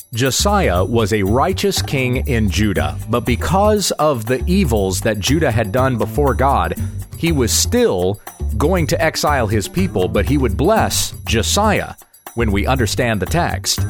Josiah was a righteous king in Judah, but because of the evils that Judah had done before God, he was still going to exile his people, but he would bless Josiah when we understand the text.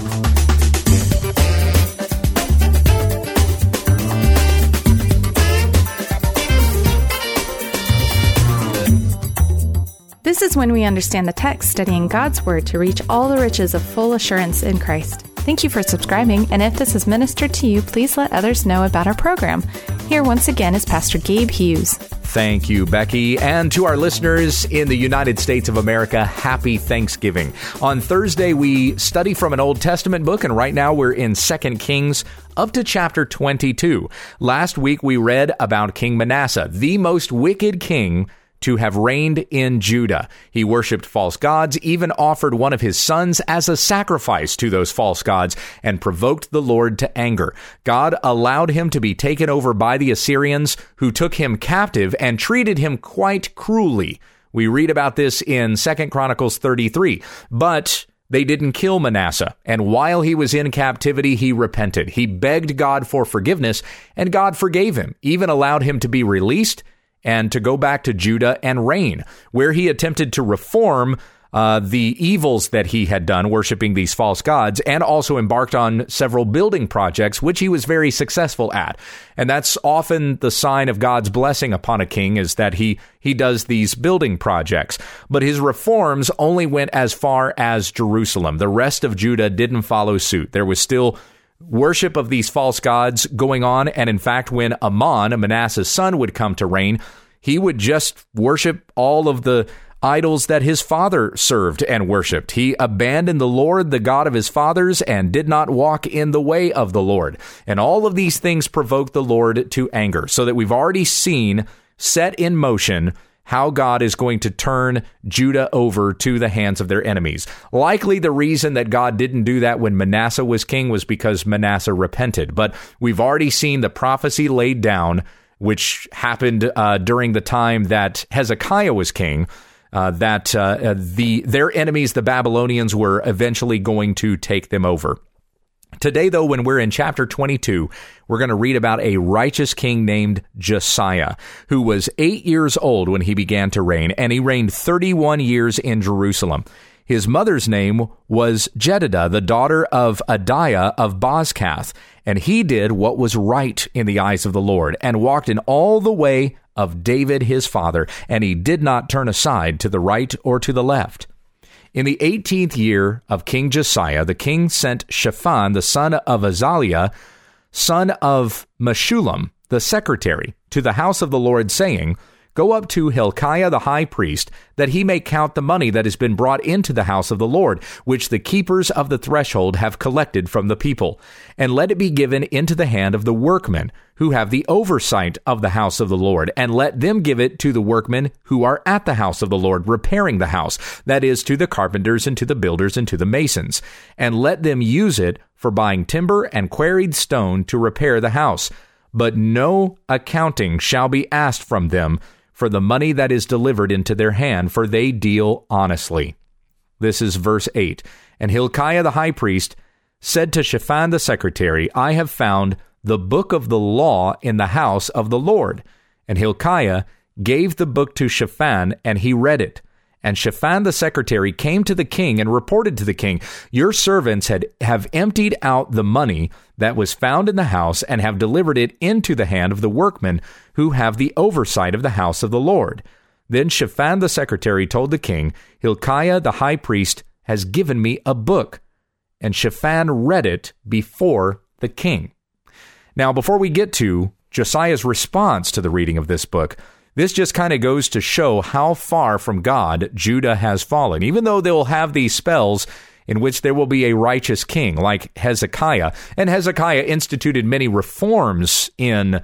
This is When We Understand the Text, studying God's Word to reach all the riches of full assurance in Christ. Thank you for subscribing, and if this has ministered to you, please let others know about our program. Here once again is Pastor Gabe Hughes. Thank you, Becky. And to our listeners in the United States of America, happy Thanksgiving. On Thursday, we study from an Old Testament book, and right now we're in 2 Kings up to chapter 22. Last week, we read about King Manasseh, the most wicked king to have reigned in Judah. He worshipped false gods, even offered one of his sons as a sacrifice to those false gods, and provoked the Lord to anger. God allowed him to be taken over by the Assyrians, who took him captive and treated him quite cruelly. We read about this in 2 Chronicles 33. But they didn't kill Manasseh, and while he was in captivity, he repented. He begged God for forgiveness, and God forgave him, even allowed him to be released and to go back to Judah and reign, where he attempted to reform the evils that he had done, worshiping these false gods, and also embarked on several building projects, which he was very successful at. And that's often the sign of God's blessing upon a king, is that he does these building projects. But his reforms only went as far as Jerusalem. The rest of Judah didn't follow suit. There was still worship of these false gods going on, and in fact, when Amon, Manasseh's son, would come to reign, he would just worship all of the idols that his father served and worshipped. He abandoned the Lord, the God of his fathers, and did not walk in the way of the Lord. And all of these things provoked the Lord to anger, so that we've already seen set in motion how God is going to turn Judah over to the hands of their enemies. Likely the reason that God didn't do that when Manasseh was king was because Manasseh repented. But we've already seen the prophecy laid down, which happened during the time that Hezekiah was king, that their enemies, the Babylonians, were eventually going to take them over. Today, though, when we're in chapter 22, we're going to read about a righteous king named Josiah, who was 8 years old when he began to reign, and he reigned 31 years in Jerusalem. His mother's name was Jedidah, the daughter of Adiah of Bozkath, and he did what was right in the eyes of the Lord, and walked in all the way of David his father, and he did not turn aside to the right or to the left. In the 18th year of King Josiah, the king sent Shaphan, the son of Azaliah, son of Meshullam, the secretary, to the house of the Lord, saying, "Go up to Hilkiah the high priest, that he may count the money that has been brought into the house of the Lord, which the keepers of the threshold have collected from the people. And let it be given into the hand of the workmen, who have the oversight of the house of the Lord, and let them give it to the workmen who are at the house of the Lord, repairing the house, that is, to the carpenters and to the builders and to the masons. And let them use it for buying timber and quarried stone to repair the house. But no accounting shall be asked from them for the money that is delivered into their hand, for they deal honestly." This is verse 8. "And Hilkiah the high priest said to Shaphan the secretary, I have found the book of the law in the house of the Lord. And Hilkiah gave the book to Shaphan, and he read it. And Shaphan the secretary came to the king and reported to the king, Your servants have emptied out the money that was found in the house, and have delivered it into the hand of the workmen who have the oversight of the house of the Lord. Then Shaphan the secretary told the king, Hilkiah the high priest has given me a book. And Shaphan read it before the king." Now, before we get to Josiah's response to the reading of this book, this just kind of goes to show how far from God Judah has fallen. Even though they will have these spells in which there will be a righteous king like Hezekiah, and Hezekiah instituted many reforms in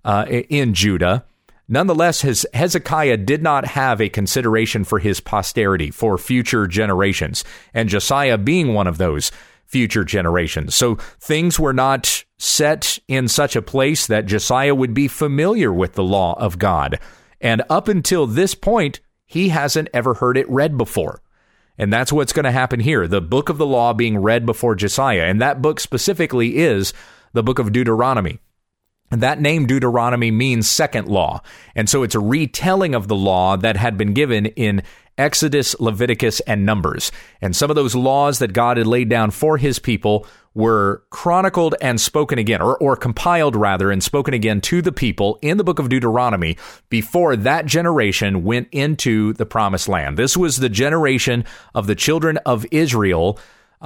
Judah, nonetheless, Hezekiah did not have a consideration for his posterity, for future generations, and Josiah being one of those future generations. So things were not set in such a place that Josiah would be familiar with the law of God. And up until this point, he hasn't ever heard it read before. And that's what's going to happen here. The book of the law being read before Josiah. And that book specifically is the book of Deuteronomy. And that name Deuteronomy means second law. And so it's a retelling of the law that had been given in Exodus, Leviticus, and Numbers. And some of those laws that God had laid down for his people were chronicled and spoken again, or compiled rather, and spoken again to the people in the book of Deuteronomy before that generation went into the promised land. This was the generation of the children of Israel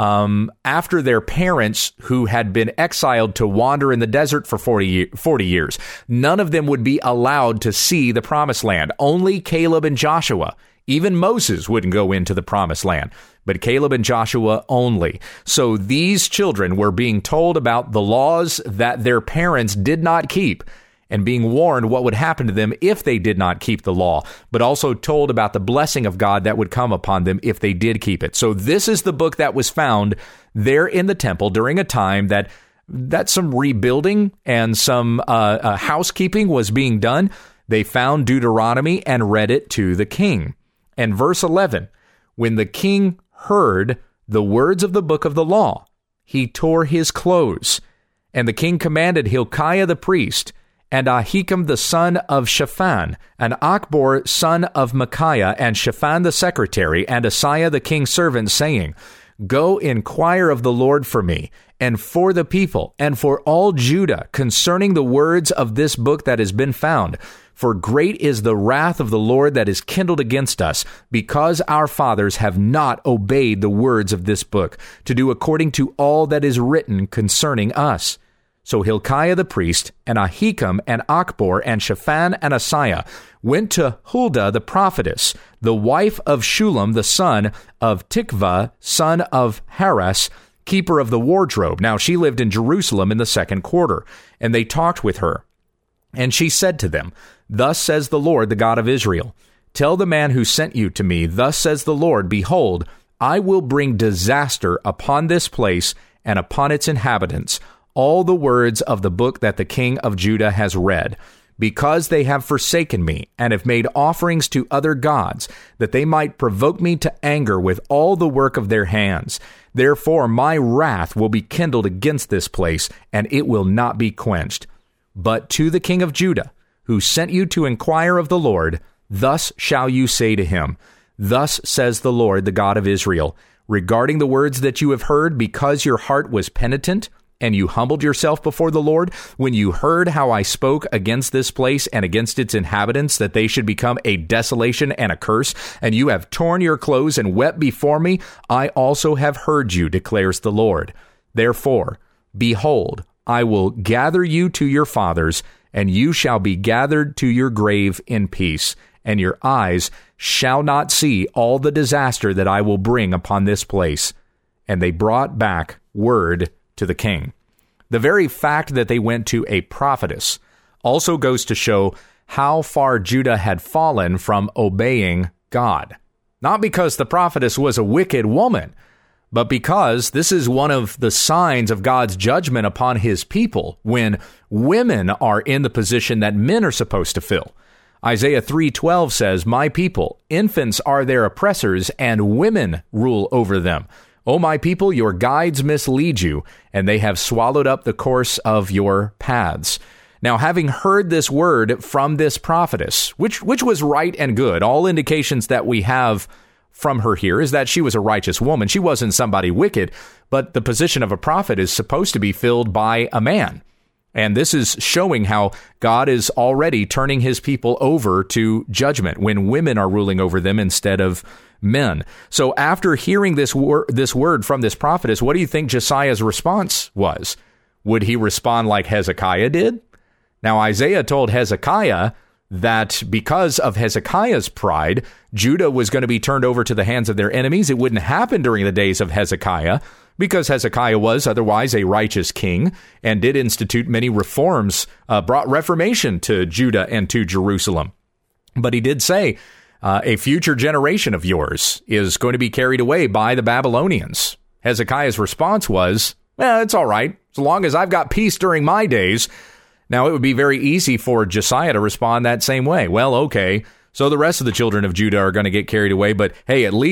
after their parents who had been exiled to wander in the desert for 40 years. None of them would be allowed to see the promised land. Only Caleb and Joshua. Even Moses wouldn't go into the promised land, but Caleb and Joshua only. So these children were being told about the laws that their parents did not keep and being warned what would happen to them if they did not keep the law, but also told about the blessing of God that would come upon them if they did keep it. So this is the book that was found there in the temple during a time that some rebuilding and some housekeeping was being done. They found Deuteronomy and read it to the king. And verse 11, when the king heard the words of the book of the law, he tore his clothes. And the king commanded Hilkiah the priest, and Ahikam the son of Shaphan, and Achbor son of Micaiah, and Shaphan the secretary, and Asaiah the king's servant, saying, Go inquire of the Lord for me, and for the people, and for all Judah, concerning the words of this book that has been found. For great is the wrath of the Lord that is kindled against us, because our fathers have not obeyed the words of this book, to do according to all that is written concerning us. So Hilkiah the priest, and Ahikam, and Achbor, and Shaphan, and Asaiah went to Huldah the prophetess, the wife of Shulam the son of Tikvah, son of Haras, keeper of the wardrobe. Now she lived in Jerusalem in the second quarter, and they talked with her. And she said to them, Thus says the Lord, the God of Israel, Tell the man who sent you to me, Thus says the Lord, Behold, I will bring disaster upon this place and upon its inhabitants, all the words of the book that the king of Judah has read, because they have forsaken me and have made offerings to other gods, that they might provoke me to anger with all the work of their hands. Therefore my wrath will be kindled against this place, and it will not be quenched. But to the king of Judah, who sent you to inquire of the Lord, thus shall you say to him, Thus says the Lord, the God of Israel, regarding the words that you have heard, because your heart was penitent, and you humbled yourself before the Lord, when you heard how I spoke against this place and against its inhabitants, that they should become a desolation and a curse, and you have torn your clothes and wept before me, I also have heard you, declares the Lord. Therefore, behold, I will gather you to your fathers, and you shall be gathered to your grave in peace, and your eyes shall not see all the disaster that I will bring upon this place. And they brought back word to the king. The very fact that they went to a prophetess also goes to show how far Judah had fallen from obeying God. Not because the prophetess was a wicked woman, but because this is one of the signs of God's judgment upon his people when women are in the position that men are supposed to fill. Isaiah 3:12 says, My people, infants are their oppressors, and women rule over them. O my people, your guides mislead you, and they have swallowed up the course of your paths. Now, having heard this word from this prophetess, which was right and good, all indications that we have from her here is that she was a righteous woman. She wasn't somebody wicked, but the position of a prophet is supposed to be filled by a man. And this is showing how God is already turning his people over to judgment when women are ruling over them instead of men. So after hearing this word from this prophetess, what do you think Josiah's response was? Would he respond like Hezekiah did? Now, Isaiah told Hezekiah that because of Hezekiah's pride, Judah was going to be turned over to the hands of their enemies. It wouldn't happen during the days of Hezekiah, because Hezekiah was otherwise a righteous king and did institute many reforms, brought reformation to Judah and to Jerusalem. But he did say, a future generation of yours is going to be carried away by the Babylonians. Hezekiah's response was, it's all right, as long as I've got peace during my days. Now, it would be very easy for Josiah to respond that same way. Well, okay, so the rest of the children of Judah are going to get carried away, but hey, at least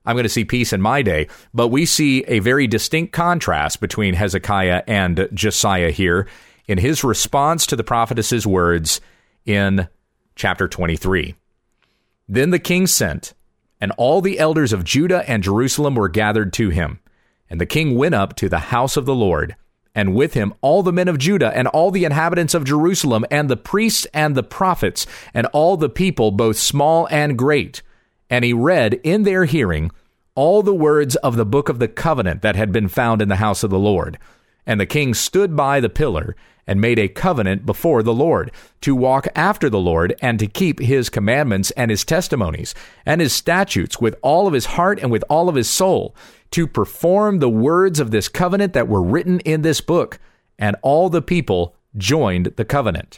I'm going to see peace in my day. But we see a very distinct contrast between Hezekiah and Josiah here in his response to the prophetess's words in chapter 23. Then the king sent, and all the elders of Judah and Jerusalem were gathered to him. And the king went up to the house of the Lord, and with him all the men of Judah and all the inhabitants of Jerusalem and the priests and the prophets and all the people, both small and great. And he read in their hearing all the words of the book of the covenant that had been found in the house of the Lord. And the king stood by the pillar and made a covenant before the Lord, to walk after the Lord and to keep his commandments and his testimonies and his statutes with all of his heart and with all of his soul, to perform the words of this covenant that were written in this book. And all the people joined the covenant.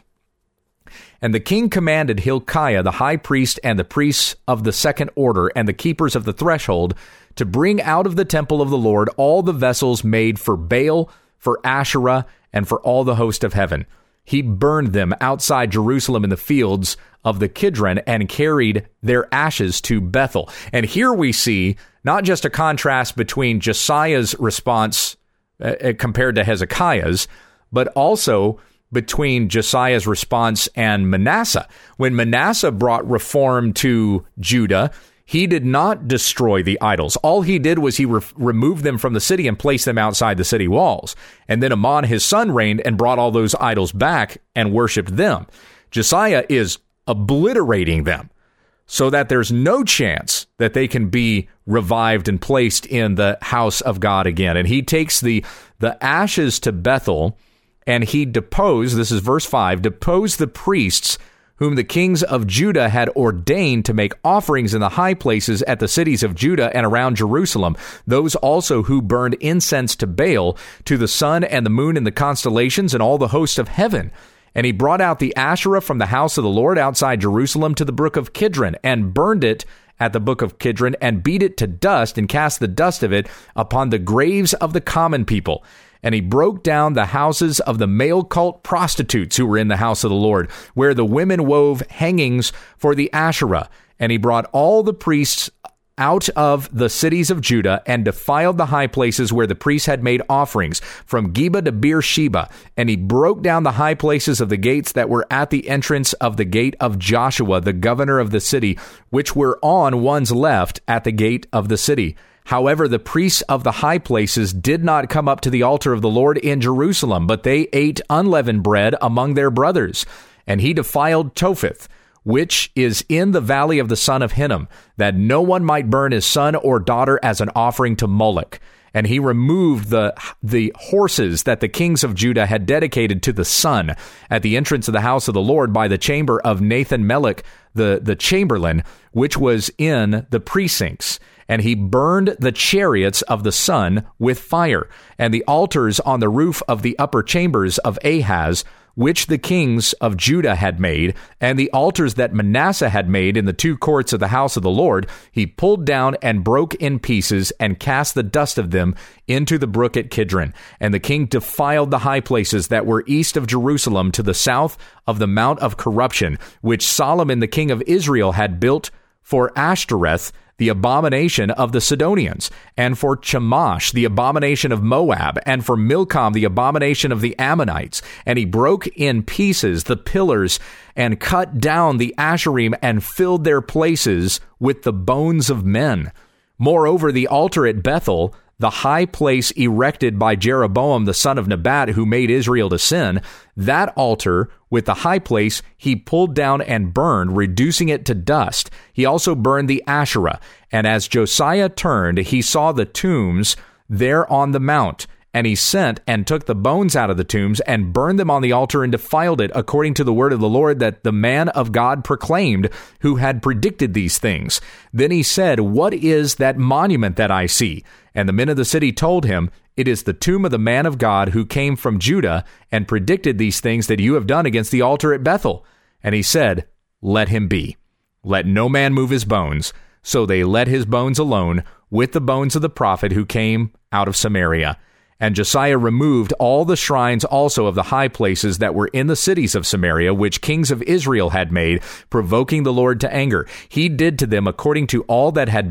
And the king commanded Hilkiah the high priest and the priests of the second order and the keepers of the threshold to bring out of the temple of the Lord all the vessels made for Baal, for Asherah, and for all the host of heaven. He burned them outside Jerusalem in the fields of the Kidron and carried their ashes to Bethel. And here we see not just a contrast between Josiah's response compared to Hezekiah's, but also between Josiah's response and Manasseh. When Manasseh brought reform to Judah, he did not destroy the idols. All he did was he removed them from the city and placed them outside the city walls. And then Amon, his son, reigned and brought all those idols back and worshiped them. Josiah is obliterating them so that there's no chance that they can be revived and placed in the house of God again. And he takes the ashes to Bethel, and he deposed, this is verse 5, deposed the priests whom the kings of Judah had ordained to make offerings in the high places at the cities of Judah and around Jerusalem, those also who burned incense to Baal, to the sun and the moon and the constellations and all the hosts of heaven. And he brought out the Asherah from the house of the Lord outside Jerusalem to the brook of Kidron, and burned it at the brook of Kidron, and beat it to dust, and cast the dust of it upon the graves of the common people. And he broke down the houses of the male cult prostitutes who were in the house of the Lord, where the women wove hangings for the Asherah. And he brought all the priests out of the cities of Judah and defiled the high places where the priests had made offerings, from Geba to Beersheba. And he broke down the high places of the gates that were at the entrance of the gate of Joshua, the governor of the city, which were on one's left at the gate of the city. However, the priests of the high places did not come up to the altar of the Lord in Jerusalem, but they ate unleavened bread among their brothers. And he defiled Topheth, which is in the valley of the son of Hinnom, that no one might burn his son or daughter as an offering to Moloch. And he removed the horses that the kings of Judah had dedicated to the sun at the entrance of the house of the Lord by the chamber of Nathan-Melech, the chamberlain, which was in the precincts. And he burned the chariots of the sun with fire, and the altars on the roof of the upper chambers of Ahaz, which the kings of Judah had made, and the altars that Manasseh had made in the two courts of the house of the Lord, he pulled down and broke in pieces and cast the dust of them into the brook at Kidron. And the king defiled the high places that were east of Jerusalem to the south of the Mount of Corruption, which Solomon the king of Israel had built for Ashtoreth, the abomination of the Sidonians, and for Chemosh, the abomination of Moab, and for Milcom, the abomination of the Ammonites. And he broke in pieces the pillars and cut down the Asherim and filled their places with the bones of men. Moreover, the altar at Bethel, the high place erected by Jeroboam the son of Nebat, who made Israel to sin, that altar with the high place he pulled down and burned, reducing it to dust. He also burned the Asherah. And as Josiah turned, he saw the tombs there on the mount. And he sent and took the bones out of the tombs and burned them on the altar and defiled it, according to the word of the Lord that the man of God proclaimed, who had predicted these things. Then he said, "What is that monument that I see?" And the men of the city told him, "It is the tomb of the man of God who came from Judah and predicted these things that you have done against the altar at Bethel." And he said, "Let him be. Let no man move his bones." So they let his bones alone with the bones of the prophet who came out of Samaria. And Josiah removed all the shrines also of the high places that were in the cities of Samaria, which kings of Israel had made, provoking the Lord to anger. He did to them according to all that had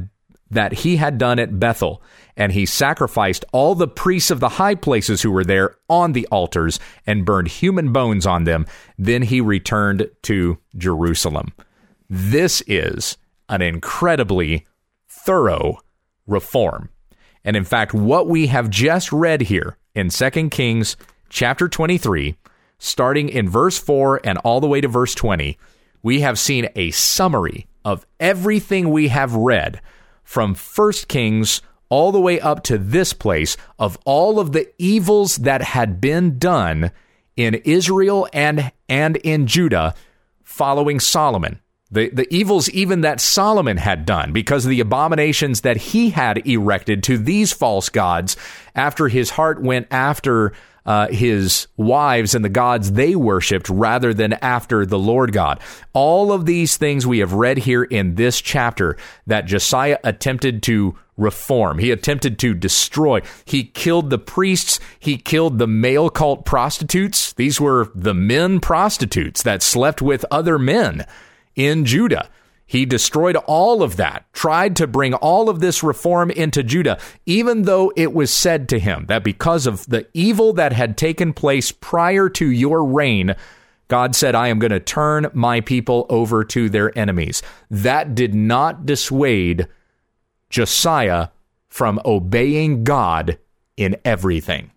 that he had done at Bethel, and he sacrificed all the priests of the high places who were there on the altars and burned human bones on them. Then he returned to Jerusalem. This is an incredibly thorough reform. And in fact, what we have just read here in 2 Kings chapter 23, starting in verse 4 and all the way to verse 20, we have seen a summary of everything we have read from 1 Kings all the way up to this place, of all of the evils that had been done in Israel and in Judah following Solomon. The evils even that Solomon had done because of the abominations that he had erected to these false gods after his heart went after his wives and the gods they worshipped rather than after the Lord God. All of these things we have read here in this chapter that Josiah attempted to reform. He attempted to destroy. He killed the priests. He killed the male cult prostitutes. These were the men prostitutes that slept with other men in Judah. He destroyed all of that, tried to bring all of this reform into Judah, even though it was said to him that because of the evil that had taken place prior to your reign, God said, I am going to turn my people over to their enemies. That did not dissuade Josiah from obeying God in everything.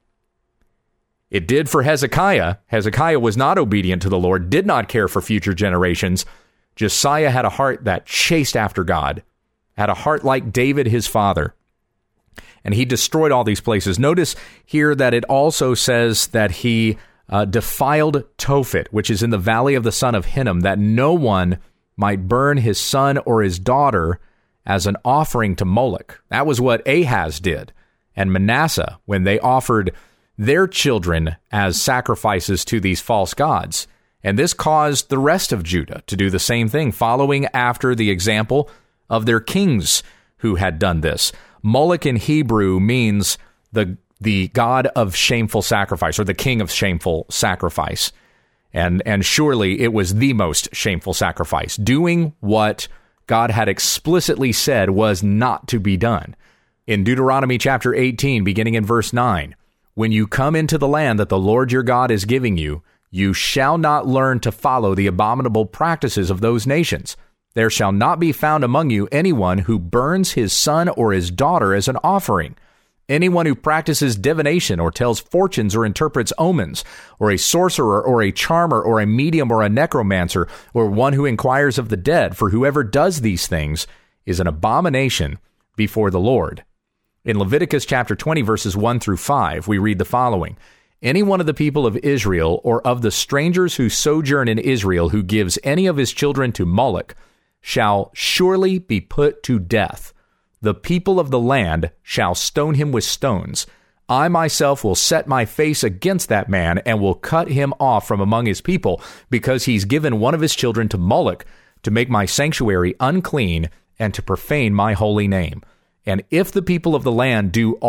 It did for Hezekiah. Hezekiah was not obedient to the Lord, did not care for future generations. Josiah had a heart that chased after God, had a heart like David, his father, and he destroyed all these places. Notice here that it also says that he defiled Tophet, which is in the valley of the son of Hinnom, that no one might burn his son or his daughter as an offering to Moloch. That was what Ahaz did, and Manasseh, when they offered their children as sacrifices to these false gods. And this caused the rest of Judah to do the same thing, following after the example of their kings who had done this. Moloch in Hebrew means the god of shameful sacrifice, or the king of shameful sacrifice. And surely it was the most shameful sacrifice, doing what God had explicitly said was not to be done. In Deuteronomy chapter 18, beginning in verse 9, when you come into the land that the Lord your God is giving you, you shall not learn to follow the abominable practices of those nations. There shall not be found among you anyone who burns his son or his daughter as an offering, anyone who practices divination or tells fortunes or interprets omens, or a sorcerer or a charmer or a medium or a necromancer, or one who inquires of the dead, for whoever does these things is an abomination before the Lord. In Leviticus chapter 20, verses 1 through 5, we read the following. Any one of the people of Israel, or of the strangers who sojourn in Israel, who gives any of his children to Moloch, shall surely be put to death. The people of the land shall stone him with stones. I myself will set my face against that man and will cut him off from among his people, because he's given one of his children to Moloch to make my sanctuary unclean and to profane my holy name. And if the people of the land do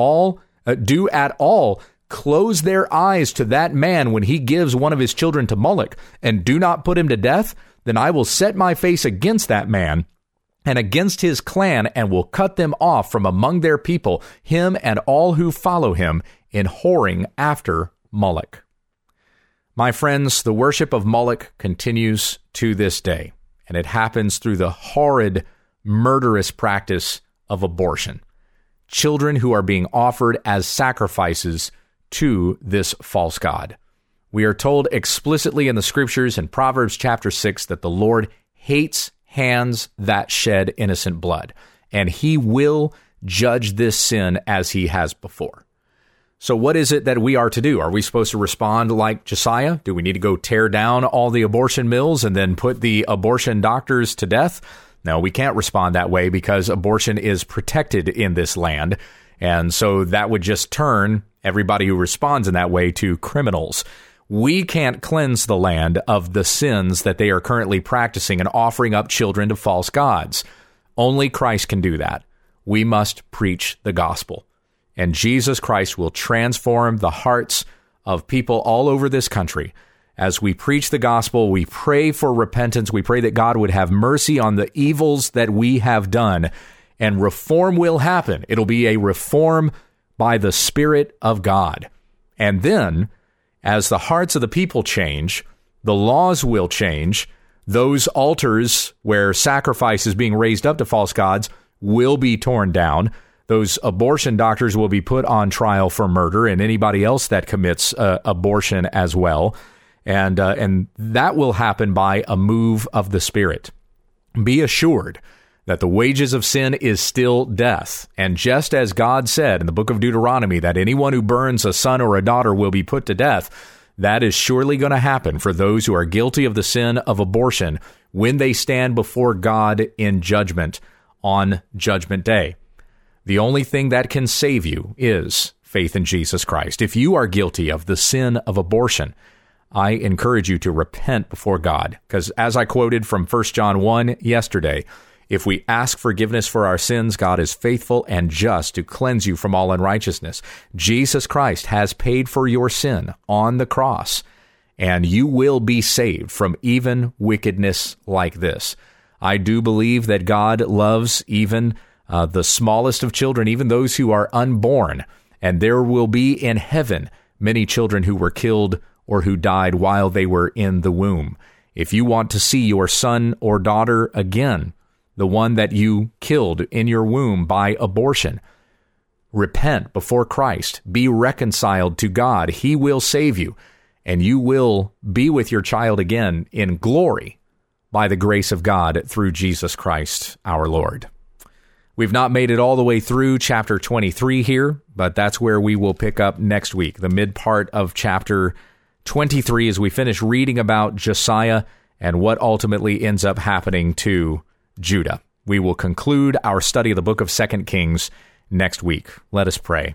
at all close their eyes to that man when he gives one of his children to Moloch, and do not put him to death, then I will set my face against that man and against his clan, and will cut them off from among their people, him and all who follow him, in whoring after Moloch. My friends, the worship of Moloch continues to this day, and it happens through the horrid, murderous practice of abortion. Children who are being offered as sacrifices to this false god. We are told explicitly in the scriptures in Proverbs chapter 6 that the Lord hates hands that shed innocent blood, and he will judge this sin as he has before. So what is it that we are to do? Are we supposed to respond like Josiah? Do we need to go tear down all the abortion mills and then put the abortion doctors to death? No, we can't respond that way, because abortion is protected in this land, and so that would just turn everybody who responds in that way to criminals. We can't cleanse the land of the sins that they are currently practicing and offering up children to false gods. Only Christ can do that. We must preach the gospel. And Jesus Christ will transform the hearts of people all over this country. As we preach the gospel, we pray for repentance. We pray that God would have mercy on the evils that we have done, and reform will happen. It'll be a reform by the Spirit of God. And then, as the hearts of the people change, the laws will change. Those altars where sacrifice is being raised up to false gods will be torn down. Those abortion doctors will be put on trial for murder, and anybody else that commits abortion as well. And that will happen by a move of the Spirit. Be assured that the wages of sin is still death. And just as God said in the book of Deuteronomy that anyone who burns a son or a daughter will be put to death, that is surely going to happen for those who are guilty of the sin of abortion when they stand before God in judgment on Judgment Day. The only thing that can save you is faith in Jesus Christ. If you are guilty of the sin of abortion, I encourage you to repent before God, because as I quoted from 1 John 1 yesterday, if we ask forgiveness for our sins, God is faithful and just to cleanse you from all unrighteousness. Jesus Christ has paid for your sin on the cross, and you will be saved from even wickedness like this. I do believe that God loves even the smallest of children, even those who are unborn, and there will be in heaven many children who were killed or who died while they were in the womb. If you want to see your son or daughter again, the one that you killed in your womb by abortion, repent before Christ. Be reconciled to God. He will save you, and you will be with your child again in glory by the grace of God through Jesus Christ our Lord. We've not made it all the way through chapter 23 here, but that's where we will pick up next week, the mid part of chapter 23, as we finish reading about Josiah and what ultimately ends up happening to Judah. We will conclude our study of the book of 2 Kings next week. Let us pray.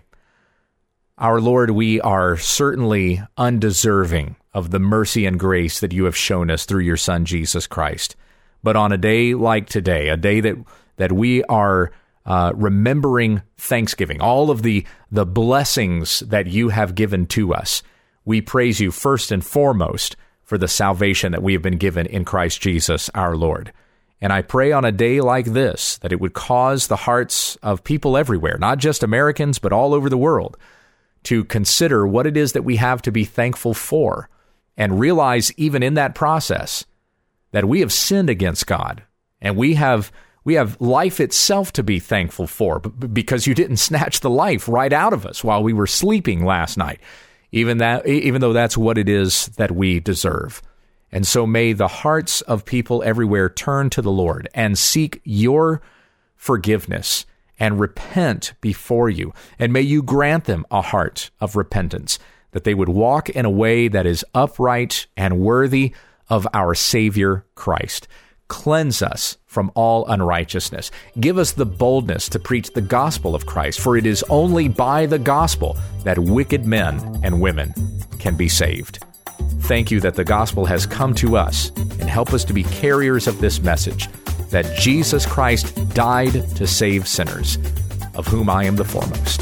Our Lord, we are certainly undeserving of the mercy and grace that you have shown us through your Son, Jesus Christ. But on a day like today, a day that we are remembering Thanksgiving, all of the blessings that you have given to us, we praise you first and foremost for the salvation that we have been given in Christ Jesus our Lord. And I pray on a day like this that it would cause the hearts of people everywhere, not just Americans, but all over the world, to consider what it is that we have to be thankful for, and realize even in that process that we have sinned against God, and we have life itself to be thankful for, because you didn't snatch the life right out of us while we were sleeping last night, even though that's what it is that we deserve. And so may the hearts of people everywhere turn to the Lord and seek your forgiveness and repent before you. And may you grant them a heart of repentance, that they would walk in a way that is upright and worthy of our Savior Christ. Cleanse us from all unrighteousness. Give us the boldness to preach the gospel of Christ, for it is only by the gospel that wicked men and women can be saved. Thank you that the gospel has come to us, and help us to be carriers of this message, that Jesus Christ died to save sinners, of whom I am the foremost.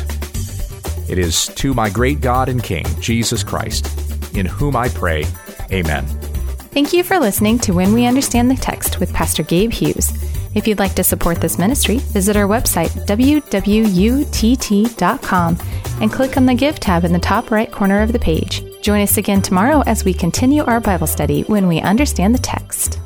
It is to my great God and King, Jesus Christ, in whom I pray. Amen. Thank you for listening to When We Understand the Text with Pastor Gabe Hughes. If you'd like to support this ministry, visit our website, www.utt.com, and click on the Give tab in the top right corner of the page. Join us again tomorrow as we continue our Bible study when we understand the text.